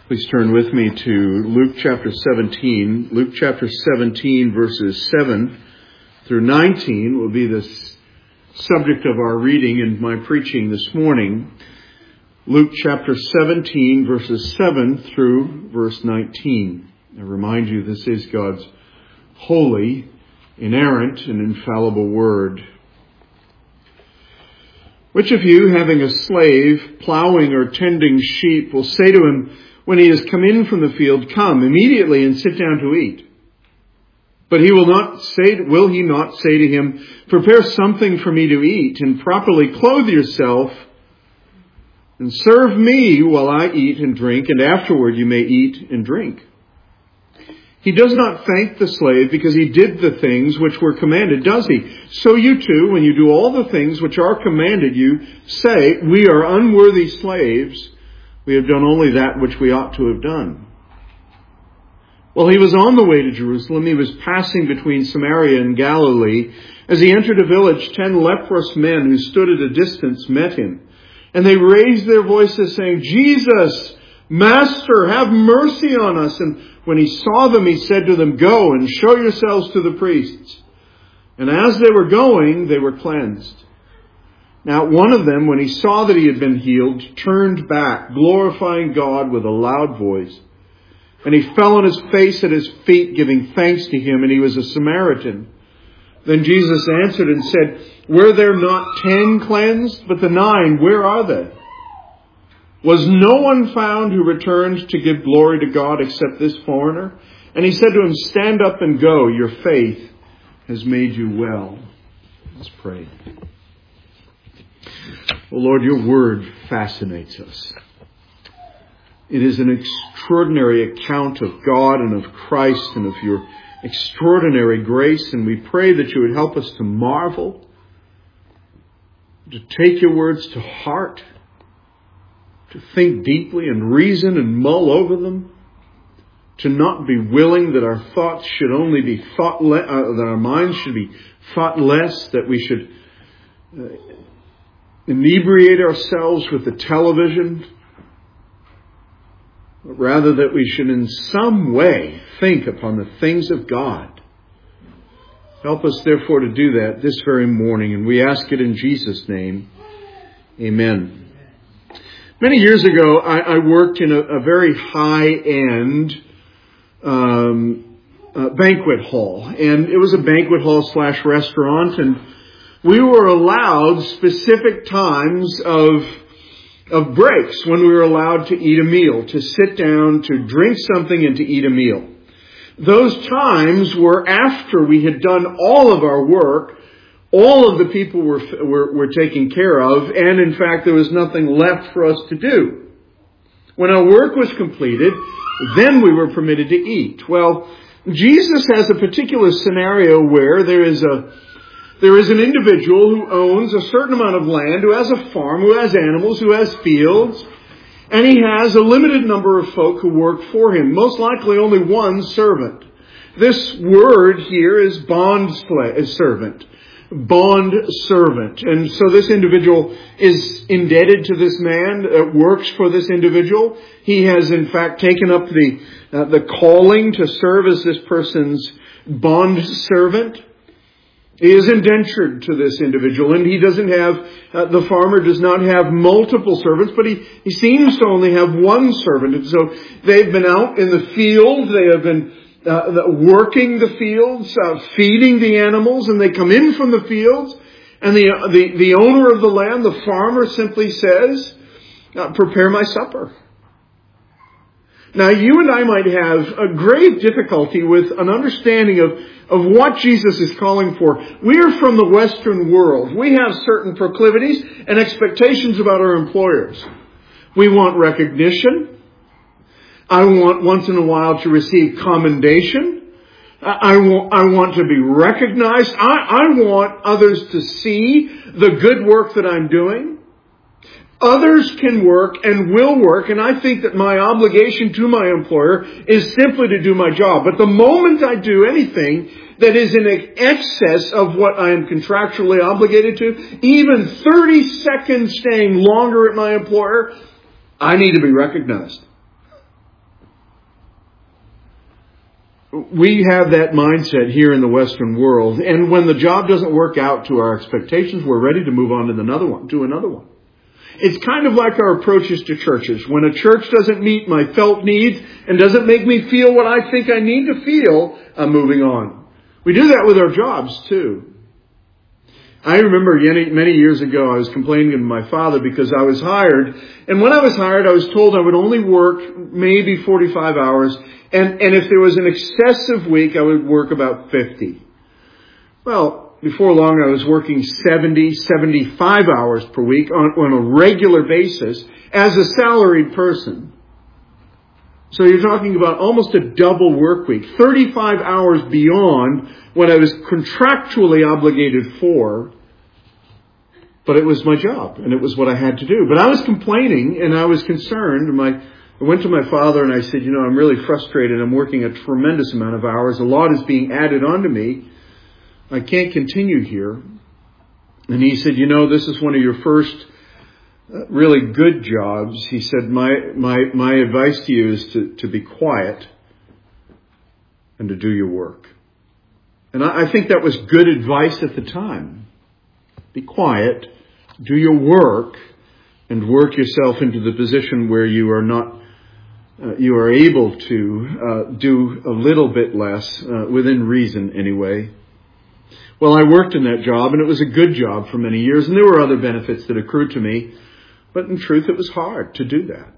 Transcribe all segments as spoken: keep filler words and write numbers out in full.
Please turn with me to Luke chapter seventeen. Luke chapter seventeen, verses seven through nineteen will be the subject of our reading and my preaching this morning. Luke chapter seventeen, verses seven through verse nineteen. I remind you, this is God's holy, inerrant, and infallible word. Which of you, having a slave plowing or tending sheep, will say to him, when he has come in from the field, come immediately and sit down to eat? But he will not say, will he not say to him, prepare something for me to eat, and properly clothe yourself, and serve me while I eat and drink, and afterward you may eat and drink? He does not thank the slave because he did the things which were commanded, does he? So you too, when you do all the things which are commanded you, say, we are unworthy slaves. We have done only that which we ought to have done. While he was on the way to Jerusalem, he was passing between Samaria and Galilee. As he entered a village, ten leprous men who stood at a distance met him. And they raised their voices, saying, Jesus, Master, have mercy on us. And when he saw them, he said to them, go and show yourselves to the priests. And as they were going, they were cleansed. Now one of them, when he saw that he had been healed, turned back, glorifying God with a loud voice. And he fell on his face at his feet, giving thanks to him, and he was a Samaritan. Then Jesus answered and said, were there not ten cleansed? But the nine, where are they? Was no one found who returned to give glory to God except this foreigner? And he said to him, stand up and go, your faith has made you well. Let's pray. Oh Lord, your word fascinates us. It is an extraordinary account of God and of Christ and of your extraordinary grace. And we pray that you would help us to marvel, to take your words to heart, to think deeply and reason and mull over them, to not be willing that our thoughts should only be thought, le- uh, that our minds should be thought less, that we should uh, inebriate ourselves with the television, but rather that we should in some way think upon the things of God. Help us therefore to do that this very morning, and we ask it in Jesus' name. Amen. Many years ago, I, I worked in a, a very high-end um, uh, banquet hall, and it was a banquet hall slash restaurant, and we were allowed specific times of of breaks when we were allowed to eat a meal, to sit down, to drink something, and to eat a meal. Those times were after we had done all of our work, all of the people were, were, were taken care of, and in fact there was nothing left for us to do. When our work was completed, then we were permitted to eat. Well, Jesus has a particular scenario where there is a There is an individual who owns a certain amount of land, who has a farm, who has animals, who has fields, and he has a limited number of folk who work for him, most likely only one servant. This word here is bond servant, bond servant. And so this individual is indebted to this man, uh, works for this individual. He has in fact taken up the, uh, the calling to serve as this person's bond servant. He is indentured to this individual, and he doesn't have, uh, the farmer does not have multiple servants, but he, he seems to only have one servant. And so they've been out in the field, they have been uh, working the fields, uh, feeding the animals, and they come in from the fields, and the, the, the owner of the land, the farmer, simply says, uh, prepare my supper. Now, you and I might have a great difficulty with an understanding of, of what Jesus is calling for. We are from the Western world. We have certain proclivities and expectations about our employers. We want recognition. I want once in a while to receive commendation. I want, I want to be recognized. I, I want others to see the good work that I'm doing. Others can work and will work, and I think that my obligation to my employer is simply to do my job. But the moment I do anything that is in excess of what I am contractually obligated to, even thirty seconds staying longer at my employer, I need to be recognized. we have that mindset here in the Western world. And when the job doesn't work out to our expectations, we're ready to move on to another one, to another one. It's kind of like our approaches to churches. When a church doesn't meet my felt needs and doesn't make me feel what I think I need to feel, I'm moving on. We do that with our jobs too. I remember many, many years ago, I was complaining to my father because I was hired. And when I was hired, I was told I would only work maybe forty-five hours. And, and if there was an excessive week, I would work about fifty. Well, before long, I was working seventy, seventy-five hours per week on, on a regular basis as a salaried person. So you're talking about almost a double work week, thirty-five hours beyond what I was contractually obligated for. But it was my job, and it was what I had to do. But I was complaining, and I was concerned. My, I went to my father, and I said, you know, I'm really frustrated. I'm working a tremendous amount of hours. A lot is being added onto me. I can't continue here. And he said, you know, this is one of your first really good jobs. He said, my my my advice to you is to, to be quiet and to do your work. And I, I think that was good advice at the time. Be quiet, do your work, and work yourself into the position where you are not, uh, you are able to uh, do a little bit less, uh, within reason anyway. Well, I worked in that job, and it was a good job for many years, and there were other benefits that accrued to me. But in truth, it was hard to do that.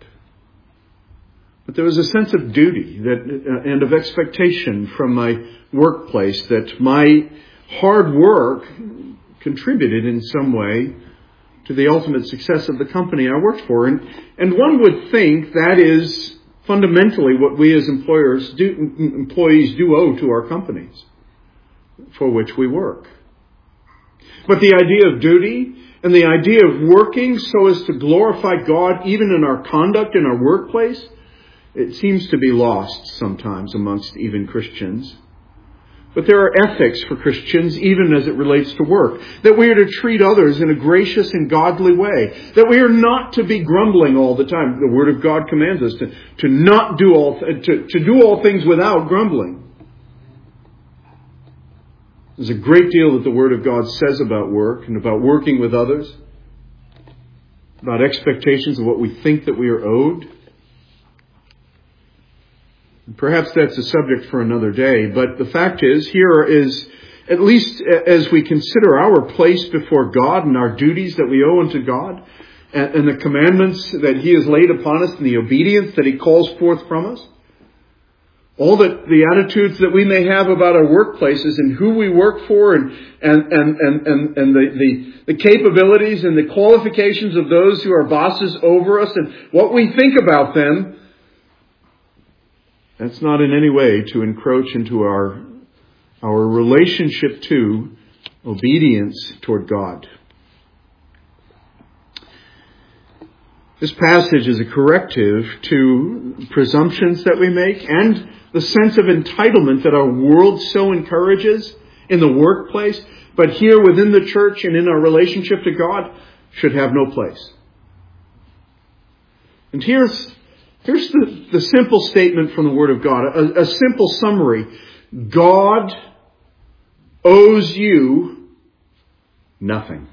But there was a sense of duty that uh, and of expectation from my workplace that my hard work contributed in some way to the ultimate success of the company I worked for. And, and one would think that is fundamentally what we as employers do, employees do owe to our companies for which we work. But the idea of duty and the idea of working so as to glorify God even in our conduct in our workplace, it seems to be lost sometimes amongst even Christians. But there are ethics for Christians even as it relates to work. That we are to treat others in a gracious and godly way. That we are not to be grumbling all the time. The Word of God commands us to, to not do all, to, to do all things without grumbling. There's a great deal that the Word of God says about work and about working with others. About expectations of what we think that we are owed. Perhaps that's a subject for another day, but the fact is, here is, at least as we consider our place before God and our duties that we owe unto God, and, and the commandments that He has laid upon us and the obedience that He calls forth from us, all that the attitudes that we may have about our workplaces and who we work for and, and, and, and, and, and the, the, the capabilities and the qualifications of those who are bosses over us and what we think about them, that's not in any way to encroach into our, our relationship to obedience toward God. This passage is a corrective to presumptions that we make and the sense of entitlement that our world so encourages in the workplace, but here within the church and in our relationship to God should have no place. And here's Here's the, the simple statement from the Word of God, a, a simple summary. God owes you nothing.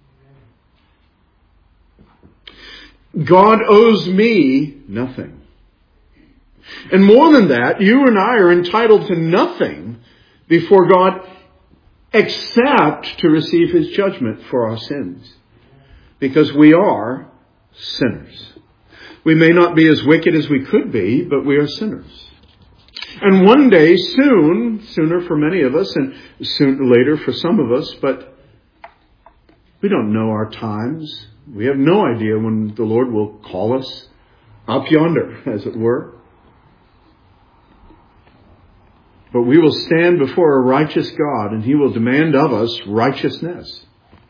God owes me nothing. And more than that, you and I are entitled to nothing before God except to receive His judgment for our sins. Because we are sinners. We may not be as wicked as we could be, but we are sinners. And one day, soon, sooner for many of us, and soon later for some of us, but we don't know our times. We have no idea when the Lord will call us up yonder, as it were. But we will stand before a righteous God, and He will demand of us righteousness.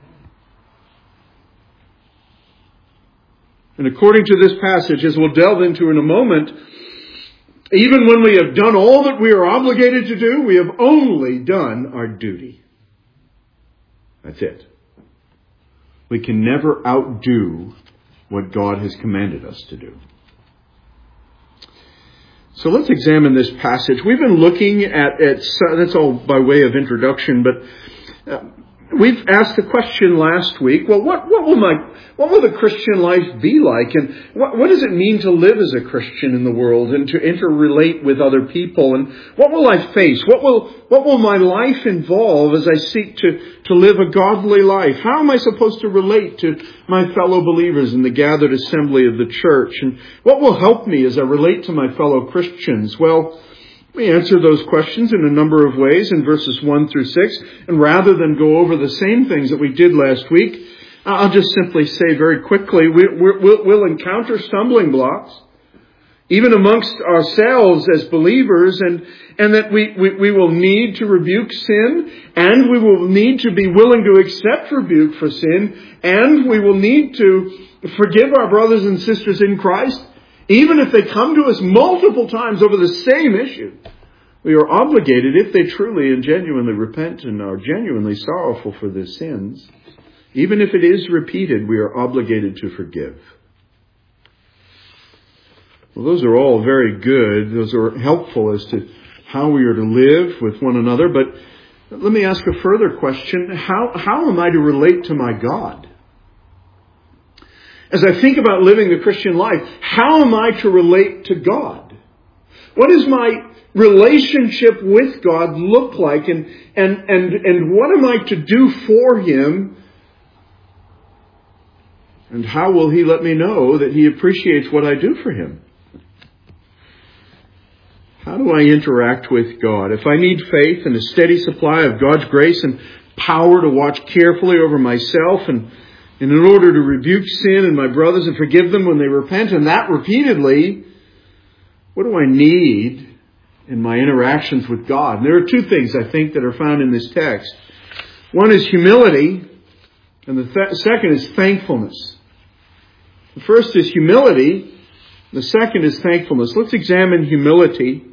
And according to this passage, as we'll delve into in a moment, even when we have done all that we are obligated to do, we have only done our duty. That's it. We can never outdo what God has commanded us to do. So let's examine this passage. We've been looking at, at that's all by way of introduction, but uh, we've asked the question last week, well, what, what will my, what will the Christian life be like? And what, what does it mean to live as a Christian in the world and to interrelate with other people? And what will I face? What will, what will my life involve as I seek to, to live a godly life? How am I supposed to relate to my fellow believers in the gathered assembly of the church? And what will help me as I relate to my fellow Christians? Well, we answer those questions in a number of ways in verses one through six. And rather than go over the same things that we did last week, I'll just simply say very quickly, we, we'll, we'll encounter stumbling blocks, even amongst ourselves as believers, and, and that we, we, we will need to rebuke sin, and we will need to be willing to accept rebuke for sin, and we will need to forgive our brothers and sisters in Christ. Even if they come to us multiple times over the same issue, we are obligated, if they truly and genuinely repent and are genuinely sorrowful for their sins, even if it is repeated, we are obligated to forgive. Well, those are all very good. Those are helpful as to how we are to live with one another. But let me ask a further question. How, how am I to relate to my God? As I think about living the Christian life, how am I to relate to God? What does my relationship with God look like? And, and, and, and what am I to do for Him? And how will He let me know that He appreciates what I do for Him? How do I interact with God? If I need faith and a steady supply of God's grace and power to watch carefully over myself and And in order to rebuke sin in my brothers and forgive them when they repent, and that repeatedly, what do I need in my interactions with God? And there are two things, I think, that are found in this text. One is humility, and the th- second is thankfulness. The first is humility, the second is thankfulness. Let's examine humility.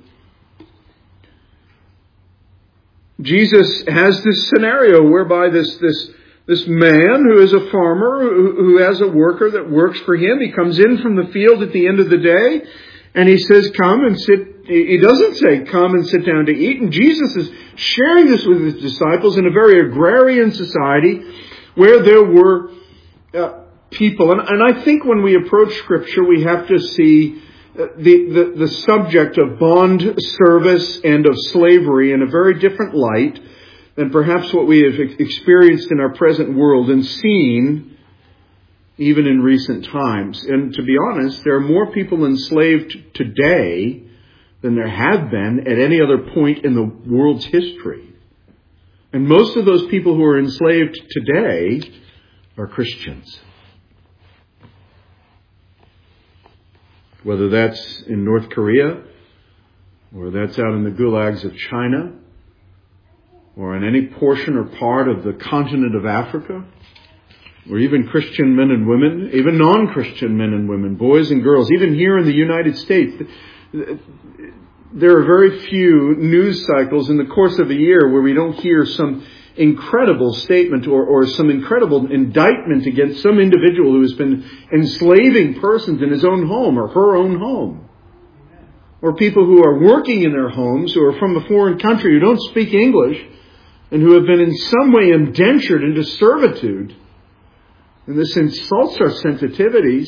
Jesus has this scenario whereby this this This man who is a farmer, who has a worker that works for him, he comes in from the field at the end of the day, and he says, come and sit. He doesn't say, come and sit down to eat. And Jesus is sharing this with his disciples in a very agrarian society where there were uh, people. And, and I think when we approach Scripture, we have to see the, the, the subject of bond service and of slavery in a very different light than perhaps what we have experienced in our present world and seen even in recent times. And to be honest, there are more people enslaved today than there have been at any other point in the world's history. And most of those people who are enslaved today are Christians. Whether that's in North Korea, or that's out in the gulags of China, or in any portion or part of the continent of Africa, or even Christian men and women, even non-Christian men and women, boys and girls, even here in the United States, there are very few news cycles in the course of a year where we don't hear some incredible statement or, or some incredible indictment against some individual who has been enslaving persons in his own home or her own home. Or people who are working in their homes, who are from a foreign country, who don't speak English, and who have been in some way indentured into servitude. And this insults our sensitivities.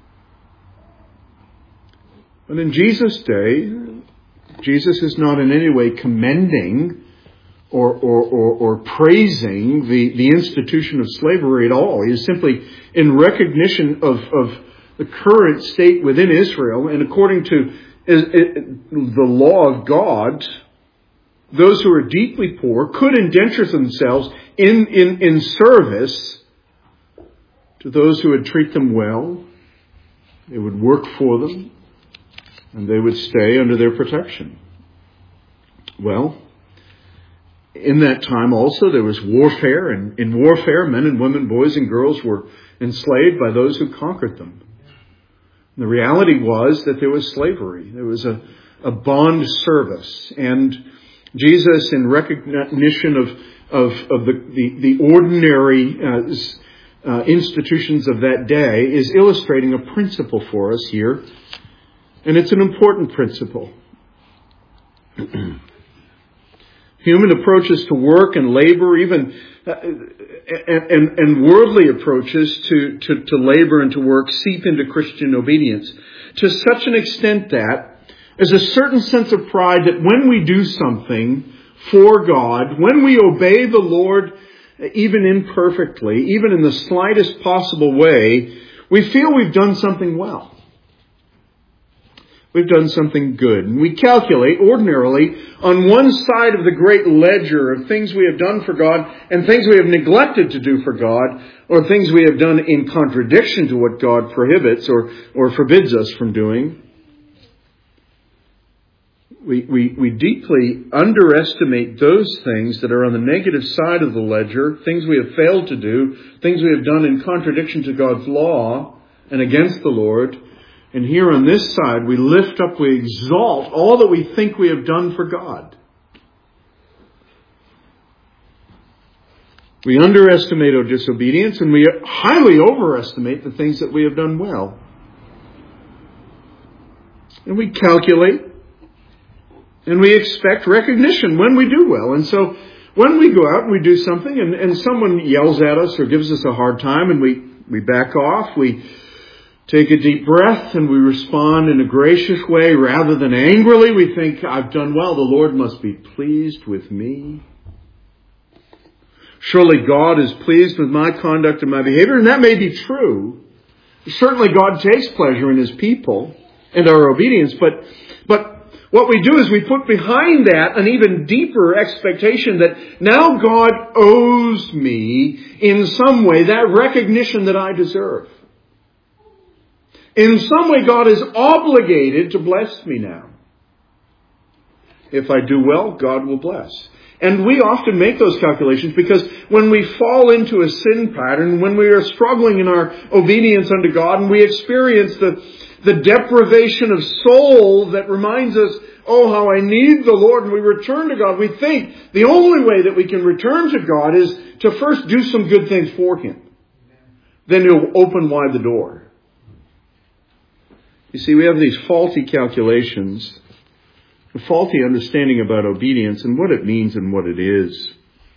But in Jesus' day, Jesus is not in any way commending or, or, or, or praising the, the institution of slavery at all. He is simply in recognition of, of the current state within Israel, and according to the law of God, those who are deeply poor could indenture themselves in, in, in service to those who would treat them well. They would work for them, and they would stay under their protection. Well, in that time also there was warfare, and in warfare men and women, boys and girls were enslaved by those who conquered them. The reality was that there was slavery. There was a, a bond service. And Jesus, in recognition of, of, of the, the, the ordinary uh, uh, institutions of that day, is illustrating a principle for us here. And it's an important principle. Human approaches to work and labor, even uh, and, and, and worldly approaches to, to, to labor and to work seep into Christian obedience to such an extent that there's a certain sense of pride that when we do something for God, when we obey the Lord, even imperfectly, even in the slightest possible way, we feel we've done something well. We've done something good. And we calculate ordinarily on one side of the great ledger of things we have done for God and things we have neglected to do for God, or things we have done in contradiction to what God prohibits or, or forbids us from doing. We, we, we deeply underestimate those things that are on the negative side of the ledger, things we have failed to do, things we have done in contradiction to God's law and against the Lord. And here on this side, we lift up, we exalt all that we think we have done for God. We underestimate our disobedience, and we highly overestimate the things that we have done well. And we calculate, and we expect recognition when we do well. And so when we go out and we do something, and, and someone yells at us or gives us a hard time, and we, we back off, we take a deep breath and we respond in a gracious way rather than angrily. We think, I've done well. The Lord must be pleased with me. Surely God is pleased with my conduct and my behavior. And that may be true. Certainly God takes pleasure in His people and our obedience. But, but what we do is we put behind that an even deeper expectation that now God owes me in some way that recognition that I deserve. In some way, God is obligated to bless me now. If I do well, God will bless. And we often make those calculations because when we fall into a sin pattern, when we are struggling in our obedience unto God, and we experience the, the deprivation of soul that reminds us, oh, how I need the Lord, and we return to God, we think the only way that we can return to God is to first do some good things for Him. Then He'll open wide the door. You see, we have these faulty calculations, a faulty understanding about obedience and what it means and what it is.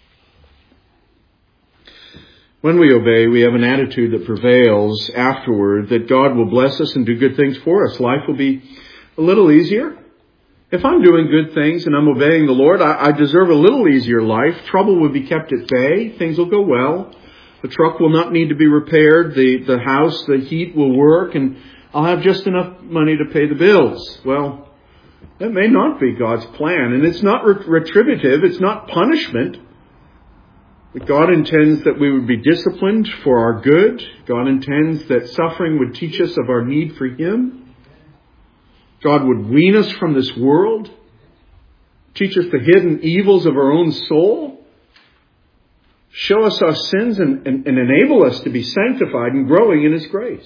When we obey, we have an attitude that prevails afterward that God will bless us and do good things for us. Life will be a little easier. If I'm doing good things and I'm obeying the Lord, I, I deserve a little easier life. Trouble will be kept at bay. Things will go well. The truck will not need to be repaired. The, the house, the heat will work, and I'll have just enough money to pay the bills. Well, that may not be God's plan. And it's not retributive. It's not punishment. But God intends that we would be disciplined for our good. God intends that suffering would teach us of our need for Him. God would wean us from this world. Teach us the hidden evils of our own soul. Show us our sins and, and, and enable us to be sanctified and growing in His grace.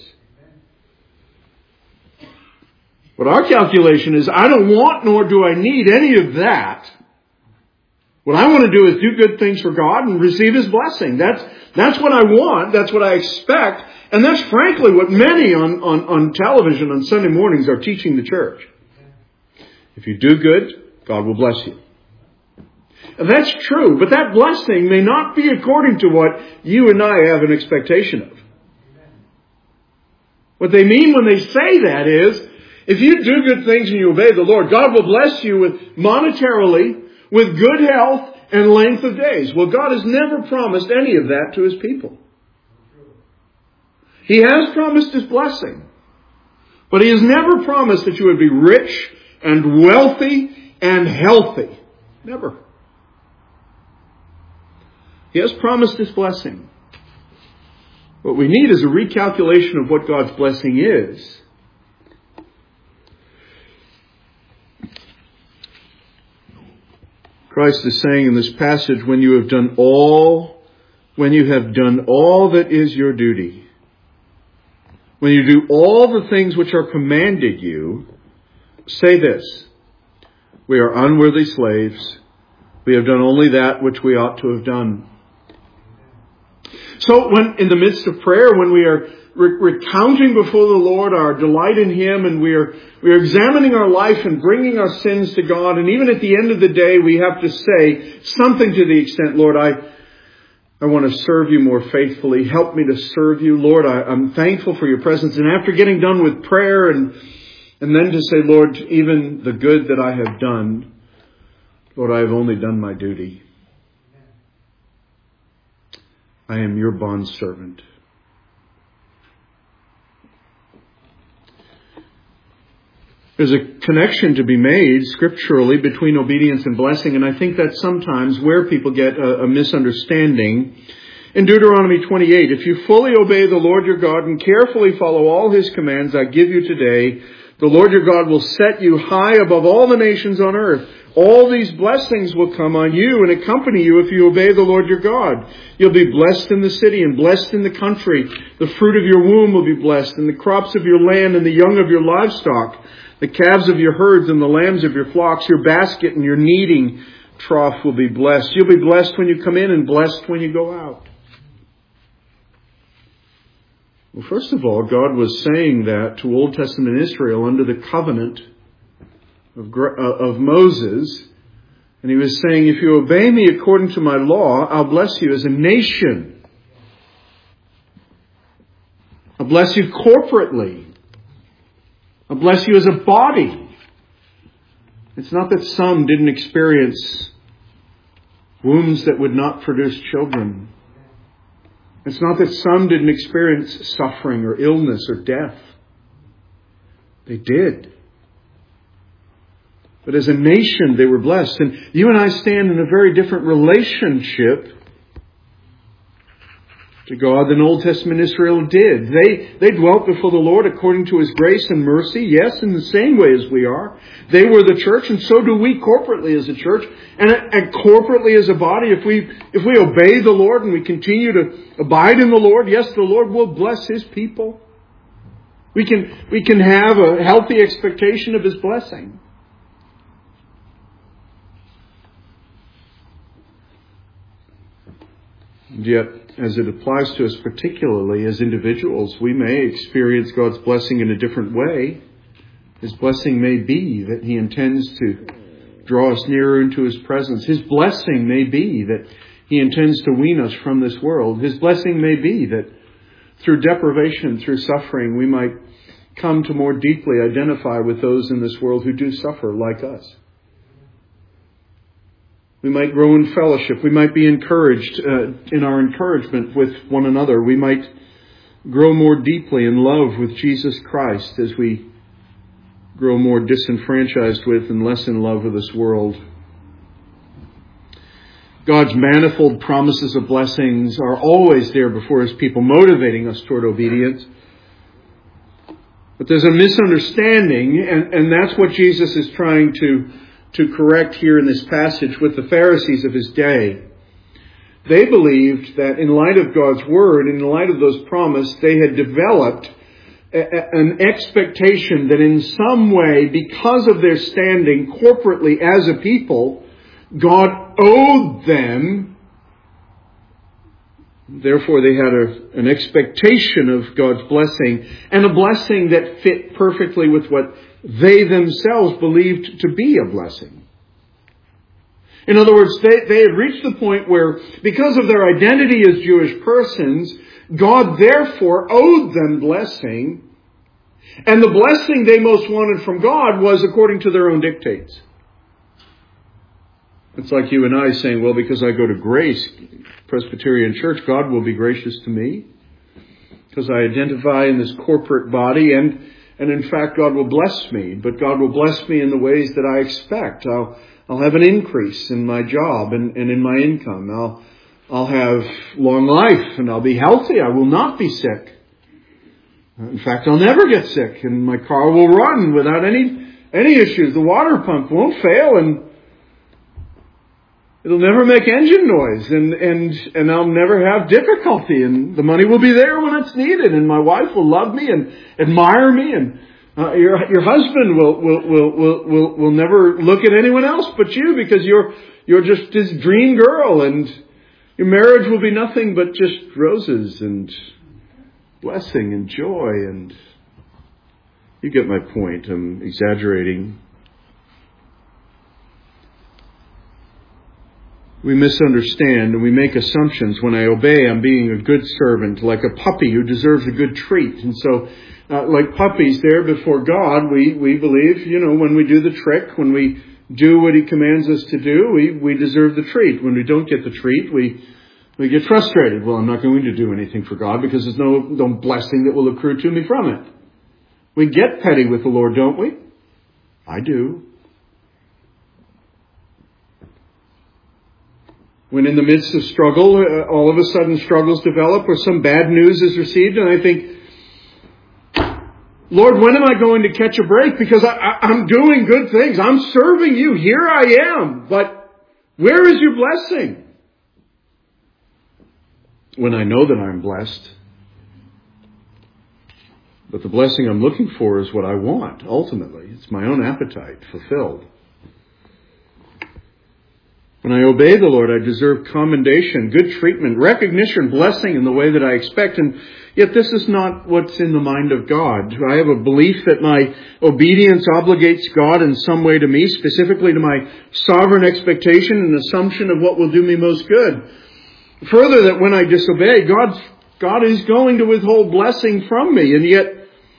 But our calculation is, I don't want nor do I need any of that. What I want to do is do good things for God and receive His blessing. That's, that's what I want. That's what I expect. And that's frankly what many on, on, on television on Sunday mornings are teaching the church. If you do good, God will bless you. And that's true, but that blessing may not be according to what you and I have an expectation of. What they mean when they say that is, if you do good things and you obey the Lord, God will bless you with monetarily, with good health and length of days. Well, God has never promised any of that to His people. He has promised His blessing. But He has never promised that you would be rich and wealthy and healthy. Never. He has promised His blessing. What we need is a recalculation of what God's blessing is. Christ is saying in this passage, when you have done all, when you have done all that is your duty, when you do all the things which are commanded you, say this: we are unworthy slaves. We have done only that which we ought to have done. So when in the midst of prayer, when we are re- recounting before the Lord our delight in Him, and we are, we are examining our life and bringing our sins to God. And even at the end of the day, we have to say something to the extent, Lord, I, I want to serve You more faithfully. Help me to serve You. Lord, I, I'm thankful for Your presence. And after getting done with prayer and, and then to say, Lord, even the good that I have done, Lord, I have only done my duty. I am Your bondservant. There's a connection to be made scripturally between obedience and blessing, and I think that's sometimes where people get a, a misunderstanding. In Deuteronomy twenty-eight, if you fully obey the Lord your God and carefully follow all His commands I give you today, the Lord your God will set you high above all the nations on earth. All these blessings will come on you and accompany you if you obey the Lord your God. You'll be blessed in the city and blessed in the country. The fruit of your womb will be blessed, and the crops of your land and the young of your livestock, the calves of your herds and the lambs of your flocks. Your basket and your kneading trough will be blessed. You'll be blessed when you come in and blessed when you go out. Well, first of all, God was saying that to Old Testament Israel under the covenant of, of Moses. And He was saying, if you obey me according to my law, I'll bless you as a nation. I'll bless you corporately. I'll bless you as a body. It's not that some didn't experience wombs that would not produce children. It's not that some didn't experience suffering or illness or death. They did. But as a nation, they were blessed. And you and I stand in a very different relationship to God than Old Testament Israel did. They, they dwelt before the Lord according to His grace and mercy. Yes, in the same way as we are. They were the church, and so do we corporately as a church. And, and corporately as a body, if we, if we obey the Lord and we continue to abide in the Lord, yes, the Lord will bless His people. We can, we can have a healthy expectation of His blessing. And yet, as it applies to us particularly as individuals, we may experience God's blessing in a different way. His blessing may be that He intends to draw us nearer into His presence. His blessing may be that He intends to wean us from this world. His blessing may be that through deprivation, through suffering, we might come to more deeply identify with those in this world who do suffer like us. We might grow in fellowship. We might be encouraged uh, in our encouragement with one another. We might grow more deeply in love with Jesus Christ as we grow more disenfranchised with and less in love with this world. God's manifold promises of blessings are always there before His people, motivating us toward obedience. But there's a misunderstanding, and, and that's what Jesus is trying to to correct here in this passage with the Pharisees of His day. They believed that in light of God's Word, in light of those promises, they had developed a, a, an expectation that in some way, because of their standing corporately as a people, God owed them. Therefore, they had a, an expectation of God's blessing, and a blessing that fit perfectly with what they themselves believed to be a blessing. In other words, they, they had reached the point where, because of their identity as Jewish persons, God therefore owed them blessing, and the blessing they most wanted from God was according to their own dictates. It's like you and I saying, well, because I go to Grace Presbyterian Church, God will be gracious to me, because I identify in this corporate body, and And in fact, God will bless me, but God will bless me in the ways that I expect. I'll, I'll have an increase in my job and, and in my income. I'll, I'll have long life and I'll be healthy. I will not be sick. In fact, I'll never get sick, and my car will run without any, any issues. The water pump won't fail, and it'll never make engine noise, and, and, and I'll never have difficulty, and the money will be there when it's needed, and my wife will love me and admire me, and uh, your, your husband will, will, will, will, will, will never look at anyone else but you, because you're, you're just his dream girl, and your marriage will be nothing but just roses and blessing and joy, and you get my point. I'm exaggerating. We misunderstand and we make assumptions. When I obey, I'm being a good servant, like a puppy who deserves a good treat. And so, uh, like puppies there before God, we, we believe, you know, when we do the trick, when we do what He commands us to do, we, we deserve the treat. When we don't get the treat, we we get frustrated. Well, I'm not going to do anything for God because there's no, no blessing that will accrue to me from it. We get petty with the Lord, don't we? I do. When in the midst of struggle, uh, all of a sudden struggles develop or some bad news is received, and I think, Lord, when am I going to catch a break? Because I, I, I'm doing good things. I'm serving you. Here I am. But where is your blessing? When I know that I'm blessed. But the blessing I'm looking for is what I want, ultimately. It's my own appetite fulfilled. When I obey the Lord, I deserve commendation, good treatment, recognition, blessing in the way that I expect. And yet this is not what's in the mind of God. I have a belief that my obedience obligates God in some way to me, specifically to my sovereign expectation and assumption of what will do me most good. Further, that when I disobey, God, God is going to withhold blessing from me. And yet,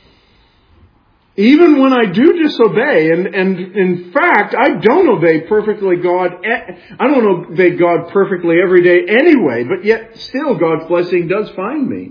even when I do disobey, and, and in fact, I don't obey perfectly God, I don't obey God perfectly every day anyway, but yet still God's blessing does find me.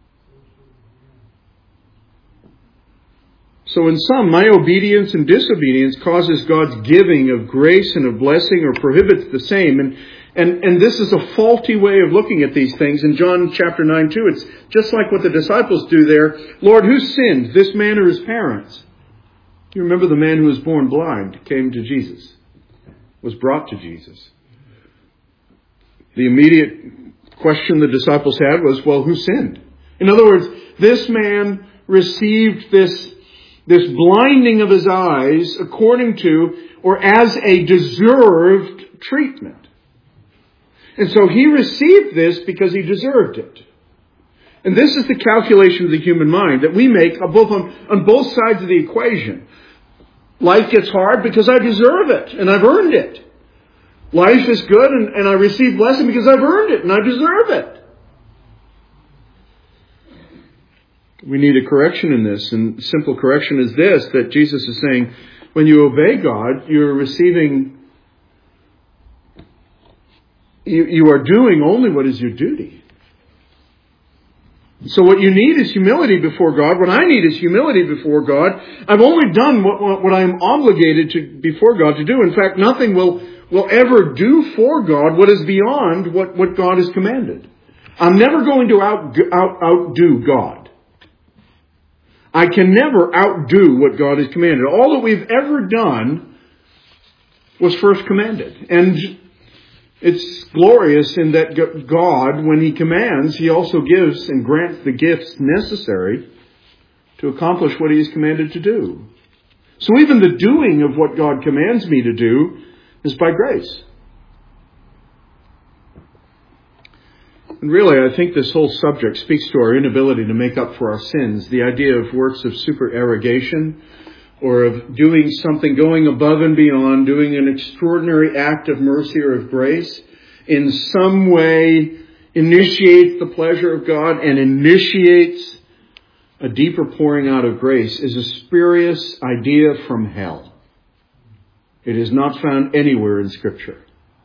So in sum, my obedience and disobedience causes God's giving of grace and of blessing or prohibits the same. And And, and this is a faulty way of looking at these things. In John chapter nine too, it's just like what the disciples do there. Lord, who sinned, this man or his parents? You remember the man who was born blind came to Jesus, was brought to Jesus. The immediate question the disciples had was, well, who sinned? In other words, this man received this, this blinding of his eyes according to, or as a deserved treatment. And so he received this because he deserved it. And this is the calculation of the human mind that we make both on, on both sides of the equation. Life gets hard because I deserve it and I've earned it. Life is good and, and I receive blessing because I've earned it and I deserve it. We need a correction in this, and the simple correction is this, that Jesus is saying, when you obey God, you're receiving You, you are doing only what is your duty. So what you need is humility before God. What I need is humility before God. I've only done what, what, what I'm obligated to before God to do. In fact, nothing will, will ever do for God what is beyond what, what God has commanded. I'm never going to out, out, outdo God. I can never outdo what God has commanded. All that we've ever done was first commanded. And it's glorious in that God, when He commands, He also gives and grants the gifts necessary to accomplish what He is commanded to do. So even the doing of what God commands me to do is by grace. And really, I think this whole subject speaks to our inability to make up for our sins. The idea of works of supererogation, or of doing something, going above and beyond, doing an extraordinary act of mercy or of grace, in some way initiates the pleasure of God and initiates a deeper pouring out of grace, is a spurious idea from hell. It is not found anywhere in Scripture.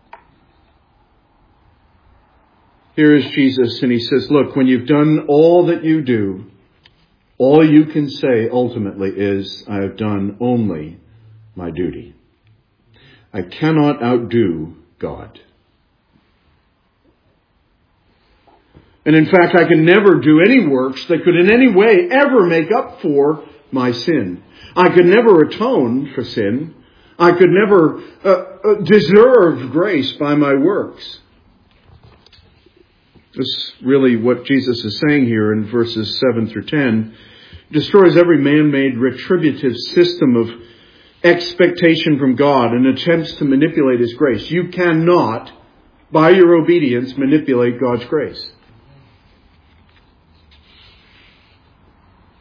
Here is Jesus, and He says, look, when you've done all that you do, all you can say ultimately is, I have done only my duty. I cannot outdo God. And in fact, I can never do any works that could in any way ever make up for my sin. I could never atone for sin. I could never uh, uh, deserve grace by my works. This is really what Jesus is saying here in verses seven through ten. It destroys every man-made retributive system of expectation from God and attempts to manipulate His grace. You cannot, by your obedience, manipulate God's grace.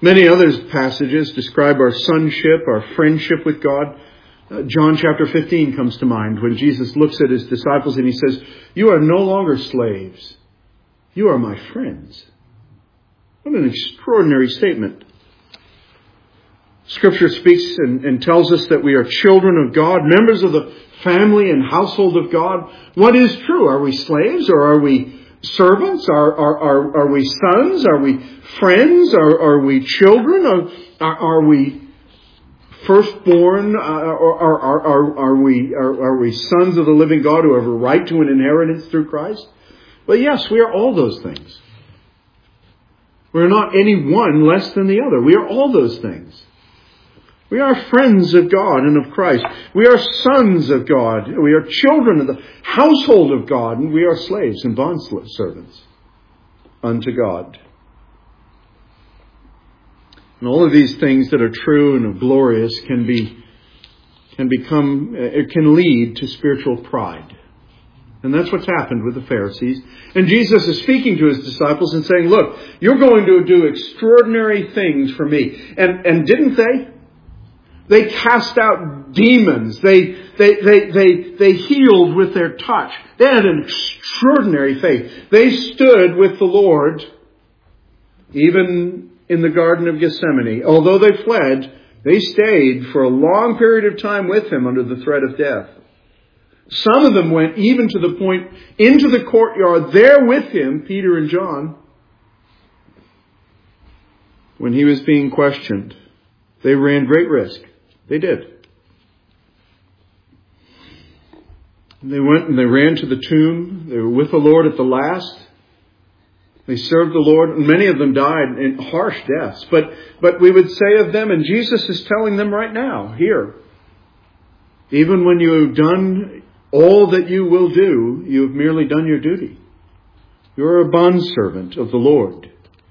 Many other passages describe our sonship, our friendship with God. Uh, John chapter fifteen comes to mind when Jesus looks at his disciples and he says, "You are no longer slaves. You are my friends." What an extraordinary statement. Scripture speaks and, and tells us that we are children of God, members of the family and household of God. What is true? Are we slaves or are we servants? Are, are, are, are we sons? Are we friends? Are, are we children? Are, are, are we firstborn? Uh, or are, are, are, are, we, are, are we sons of the living God who have a right to an inheritance through Christ? Well, yes, we are all those things. We're not any one less than the other. We are all those things. We are friends of God and of Christ. We are sons of God. We are children of the household of God. And we are slaves and bondservants unto God. And all of these things that are true and glorious can be, can become, it can lead to spiritual pride. And that's what's happened with the Pharisees. And Jesus is speaking to his disciples and saying, look, you're going to do extraordinary things for me. And, and didn't they? They cast out demons. They, they, they, they, they healed with their touch. They had an extraordinary faith. They stood with the Lord, even in the Garden of Gethsemane. Although they fled, they stayed for a long period of time with him under the threat of death. Some of them went even to the point into the courtyard there with him, Peter and John, when he was being questioned. They ran great risk. They did. They went and they ran to the tomb. They were with the Lord at the last. They served the Lord, and many of them died in harsh deaths. But, but we would say of them, and Jesus is telling them right now, here, even when you have done all that you will do, you have merely done your duty. You are a bondservant of the Lord.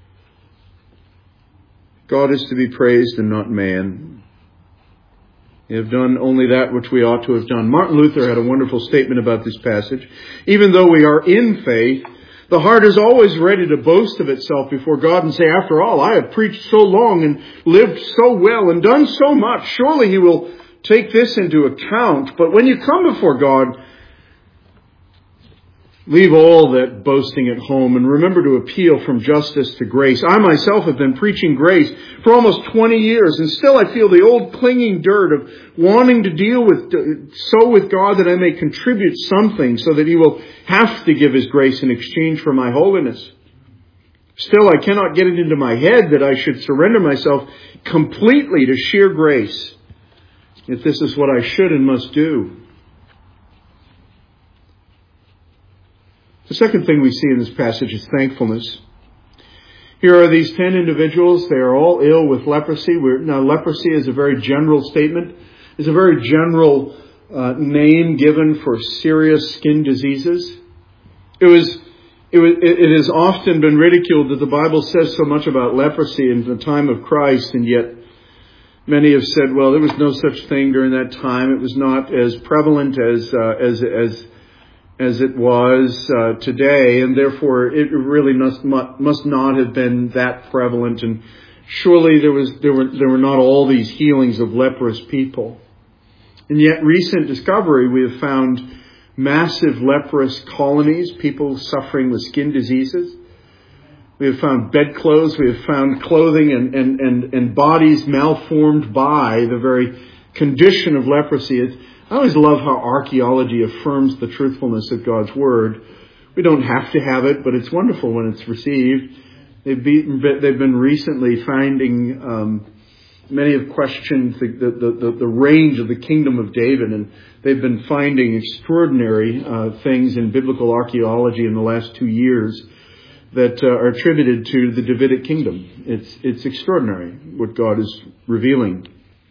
God is to be praised and not man. You have done only that which we ought to have done. Martin Luther had a wonderful statement about this passage. Even though we are in faith, the heart is always ready to boast of itself before God and say, after all, I have preached so long and lived so well and done so much. Surely He will take this into account. But when you come before God, leave all that boasting at home and remember to appeal from justice to grace. I myself have been preaching grace for almost twenty years, and still I feel the old clinging dirt of wanting to deal with so with God that I may contribute something so that He will have to give His grace in exchange for my holiness. Still, I cannot get it into my head that I should surrender myself completely to sheer grace, if this is what I should and must do. The second thing we see in this passage is thankfulness. Here are these ten individuals. They are all ill with leprosy. We're, now, leprosy is a very general statement. It's a very general uh, name given for serious skin diseases. It was, it was, it has often been ridiculed that the Bible says so much about leprosy in the time of Christ, and yet many have said, well, there was no such thing during that time. It was not as prevalent as uh, as as as it was uh, today, and therefore it really must must not have been that prevalent. And surely there was there were there were not all these healings of leprous people. And yet, recent discovery, we have found massive leprous colonies, people suffering with skin diseases. We have found bedclothes. We have found clothing and and and, and bodies malformed by the very condition of leprosy. It's, I always love how archaeology affirms the truthfulness of God's Word. We don't have to have it, but it's wonderful when it's received. They've been, they've been recently finding, um, many have questioned the, the, the, the range of the kingdom of David, and they've been finding extraordinary uh, things in biblical archaeology in the last two years that uh, are attributed to the Davidic kingdom. It's, it's extraordinary what God is revealing.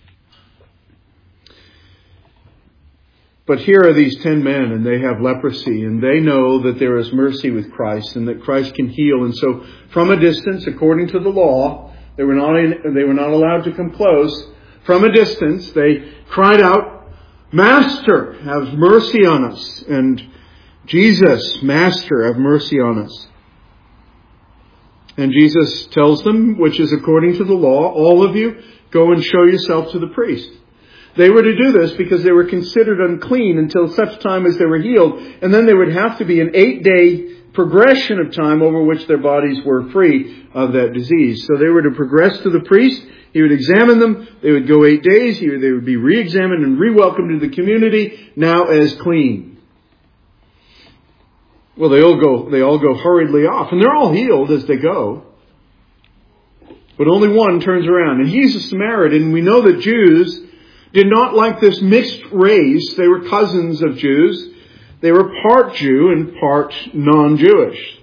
But here are these ten men, and they have leprosy, and they know that there is mercy with Christ, and that Christ can heal. And so, from a distance, according to the law, they were not in, they were not allowed to come close. From a distance, they cried out, "Master, have mercy on us!" And Jesus, "Master, have mercy on us!" And Jesus tells them, which is according to the law, all of you, go and show yourself to the priest. They were to do this because they were considered unclean until such time as they were healed. And then there would have to be an eight-day progression of time over which their bodies were free of that disease. So they were to progress to the priest. He would examine them. They would go eight days. They would be re-examined and re-welcomed to the community, now as clean. Well, they all go, they all go hurriedly off. And they're all healed as they go. But only one turns around. And he's a Samaritan. We know that Jews did not like this mixed race. They were cousins of Jews. They were part Jew and part non-Jewish.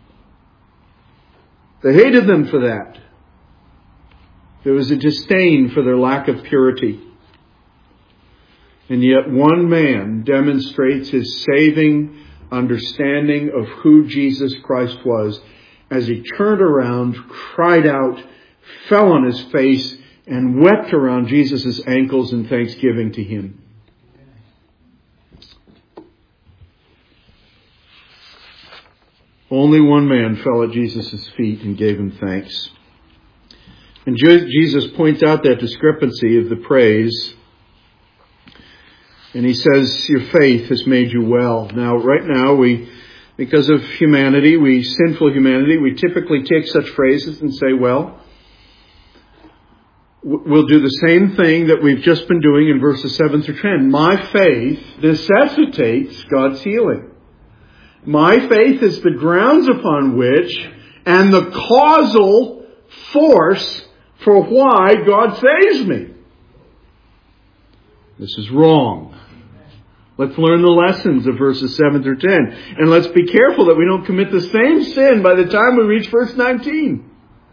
They hated them for that. There was a disdain for their lack of purity. And yet one man demonstrates his saving understanding of who Jesus Christ was as he turned around, cried out, fell on his face, and wept around Jesus' ankles in thanksgiving to him. Only one man fell at Jesus' feet and gave him thanks. And Jesus points out that discrepancy of the praise. And he says, your faith has made you well. Now, right now, we, because of humanity, we, sinful humanity, we typically take such phrases and say, well, we'll do the same thing that we've just been doing in verses seven through ten. My faith necessitates God's healing. My faith is the grounds upon which and the causal force for why God saves me. This is wrong. Let's learn the lessons of verses seven through ten. And let's be careful that we don't commit the same sin by the time we reach verse nineteen.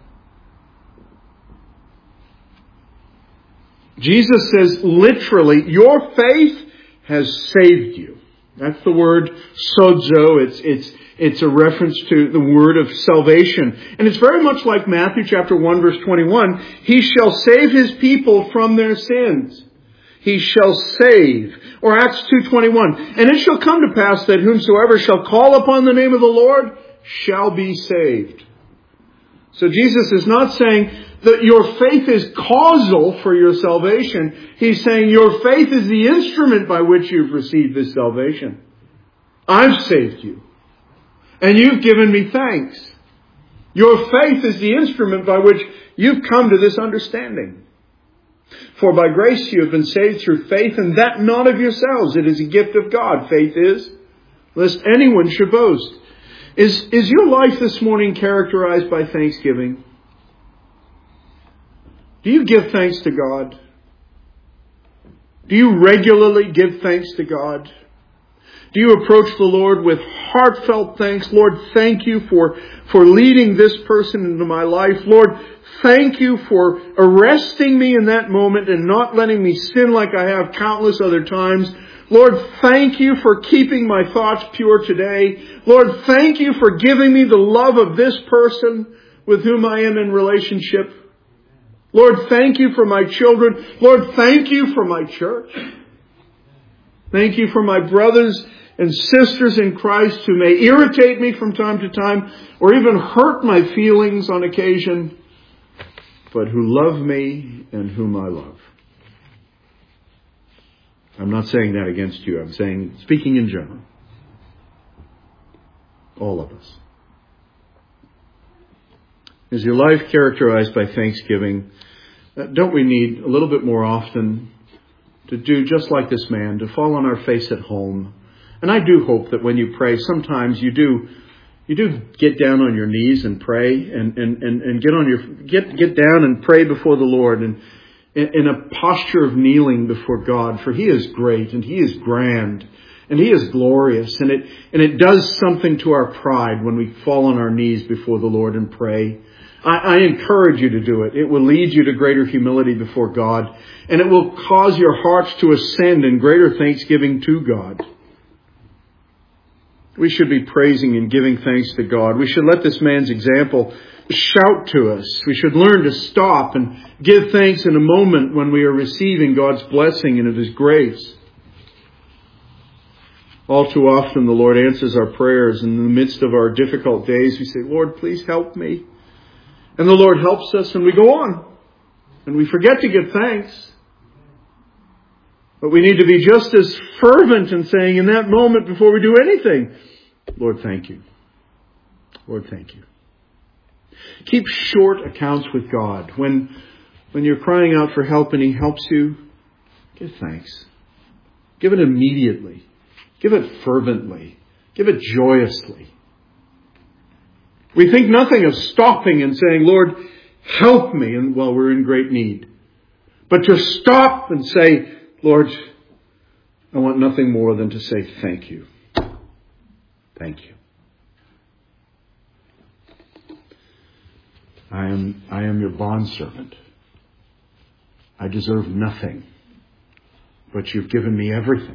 Jesus says literally, your faith has saved you. That's the word sozo. It's, it's, it's a reference to the word of salvation. And it's very much like Matthew chapter one verse twenty-one. He shall save his people from their sins. He shall save. Or Acts two twenty-one. And it shall come to pass that whomsoever shall call upon the name of the Lord shall be saved. So Jesus is not saying that your faith is causal for your salvation. He's saying your faith is the instrument by which you've received this salvation. I've saved you. And you've given me thanks. Your faith is the instrument by which you've come to this understanding. For by grace you have been saved through faith, and that not of yourselves. It is a gift of God. Faith is, lest anyone should boast. Is, is your life this morning characterized by thanksgiving? Do you give thanks to God? Do you regularly give thanks to God? Do you approach the Lord with heartfelt thanks? Lord, thank you for, for leading this person into my life. Lord, thank you for arresting me in that moment and not letting me sin like I have countless other times. Lord, thank you for keeping my thoughts pure today. Lord, thank you for giving me the love of this person with whom I am in relationship. Lord, thank you for my children. Lord, thank you for my church. Thank you for my brothers and sisters in Christ who may irritate me from time to time or even hurt my feelings on occasion, but who love me and whom I love. I'm not saying that against you. I'm saying, speaking in general. All of us. Is your life characterized by thanksgiving? Don't we need a little bit more often to do just like this man, to fall on our face at home? And I do hope that when you pray, sometimes you do you do get down on your knees and pray and, and, and, and get on your get get down and pray before the Lord and in a posture of kneeling before God, for He is great and He is grand and He is glorious, and it and it does something to our pride when we fall on our knees before the Lord and pray. I, I encourage you to do it. It will lead you to greater humility before God, and it will cause your hearts to ascend in greater thanksgiving to God. We should be praising and giving thanks to God. We should let this man's example shout to us. We should learn to stop and give thanks in a moment when we are receiving God's blessing and of His grace. All too often the Lord answers our prayers. In the midst of our difficult days, we say, Lord, please help me. And the Lord helps us and we go on. And we forget to give thanks. But we need to be just as fervent in saying in that moment before we do anything, Lord, thank you. Lord, thank you. Keep short accounts with God. When, when you're crying out for help and He helps you, give thanks. Give it immediately. Give it fervently. Give it joyously. We think nothing of stopping and saying, Lord, help me, and while we're in great need. But to stop and say, Lord, I want nothing more than to say thank you. Thank you. I am, I am your bondservant. I deserve nothing, but you've given me everything.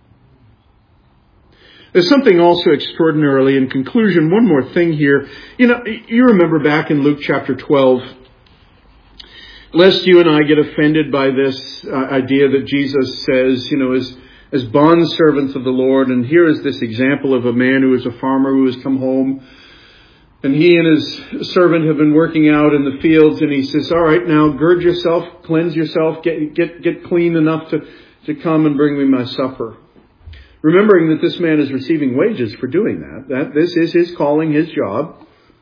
There's something also extraordinarily in conclusion. One more thing here. You know, you remember back in Luke chapter twelve, lest you and I get offended by this uh, idea that Jesus says, you know, as, as bondservants of the Lord. And here is this example of a man who is a farmer who has come home. And he and his servant have been working out in the fields. And he says, all right, now gird yourself, cleanse yourself, get, get, get clean enough to, to come and bring me my supper. Remembering that this man is receiving wages for doing that. That this is his calling, his job.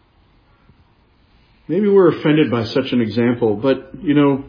Maybe we're offended by such an example, but, you know,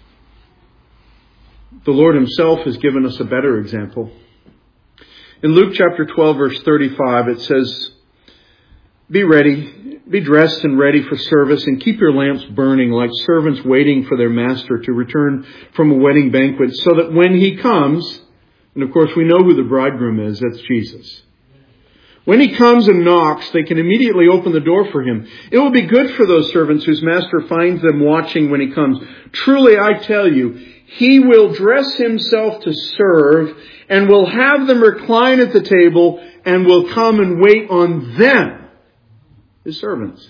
the Lord Himself has given us a better example. In Luke chapter twelve, verse thirty-five, it says, be ready, be dressed and ready for service, and keep your lamps burning like servants waiting for their master to return from a wedding banquet, so that when he comes, and of course we know who the bridegroom is, that's Jesus. When he comes and knocks, they can immediately open the door for him. It will be good for those servants whose master finds them watching when he comes. Truly, I tell you, he will dress himself to serve and will have them recline at the table and will come and wait on them, his servants.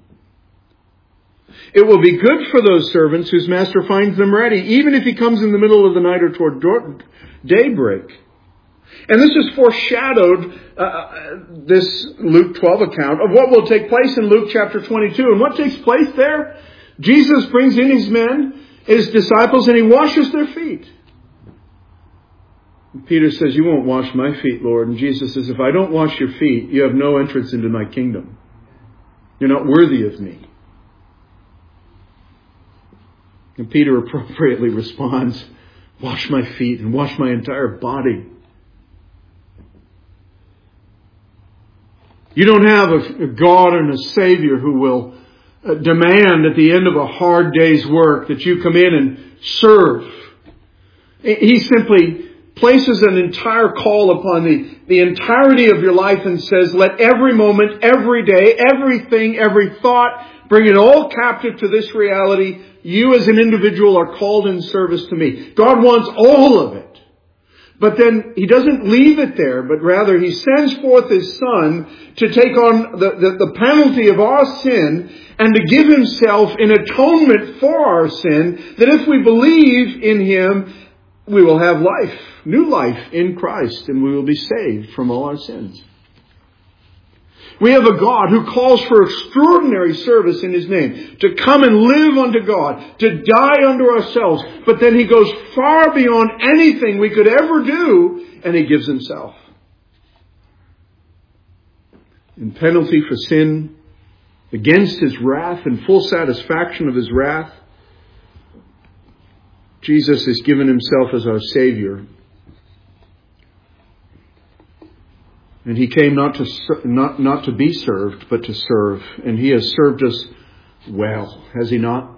It will be good for those servants whose master finds them ready, even if he comes in the middle of the night or toward daybreak. And this is foreshadowed, uh, this Luke twelve account, of what will take place in Luke chapter twenty-two. And what takes place there? Jesus brings in His men, His disciples, and He washes their feet. And Peter says, you won't wash my feet, Lord. And Jesus says, if I don't wash your feet, you have no entrance into my kingdom. You're not worthy of me. And Peter appropriately responds, wash my feet and wash my entire body. You don't have a, a God and a Savior who will uh, demand at the end of a hard day's work that you come in and serve. He simply places an entire call upon the, the entirety of your life and says, let every moment, every day, everything, every thought, bring it all captive to this reality. You as an individual are called in service to me. God wants all of it. But then He doesn't leave it there, but rather He sends forth His Son to take on the, the, the penalty of our sin and to give Himself in atonement for our sin, that if we believe in Him, we will have life, new life in Christ, and we will be saved from all our sins. We have a God who calls for extraordinary service in His name, to come and live unto God, to die unto ourselves. But then He goes far beyond anything we could ever do, and He gives Himself. In penalty for sin, against His wrath, in full satisfaction of His wrath, Jesus has given Himself as our Savior. And He came not to not not to be served, but to serve. And He has served us well, has He not?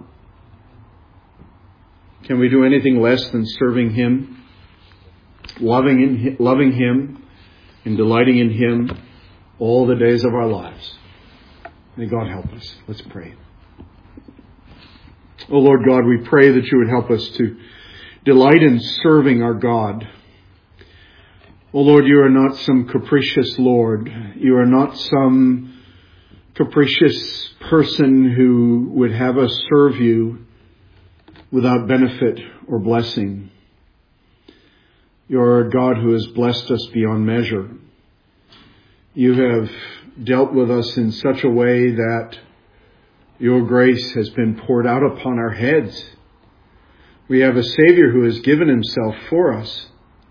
Can we do anything less than serving Him, loving in, loving Him, and delighting in Him all the days of our lives? May God help us. Let's pray. Oh Lord God, we pray that You would help us to delight in serving our God. Oh Lord, You are not some capricious Lord. You are not some capricious person who would have us serve You without benefit or blessing. You are a God who has blessed us beyond measure. You have dealt with us in such a way that Your grace has been poured out upon our heads. We have a Savior who has given himself for us.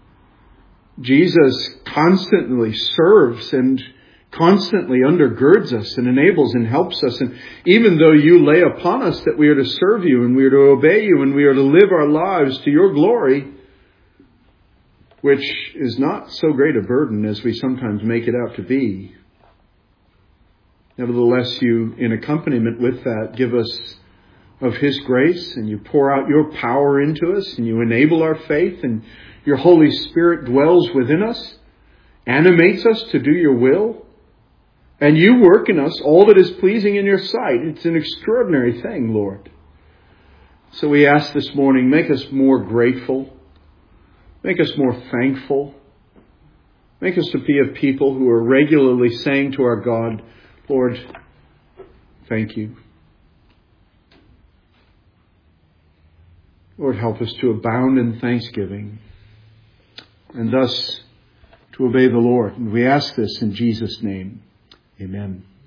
Jesus constantly serves and constantly undergirds us and enables and helps us. And even though you lay upon us that we are to serve you and we are to obey you and we are to live our lives to your glory, which is not so great a burden as we sometimes make it out to be, nevertheless, you, in accompaniment with that, give us of his grace, and you pour out your power into us, and you enable our faith, and your Holy Spirit dwells within us, animates us to do your will, and you work in us all that is pleasing in your sight. It's an extraordinary thing, Lord. So we ask this morning, make us more grateful, make us more thankful, make us to be a people who are regularly saying to our God, Lord, thank you. Lord, help us to abound in thanksgiving and thus to obey the Lord. And we ask this in Jesus' name. Amen.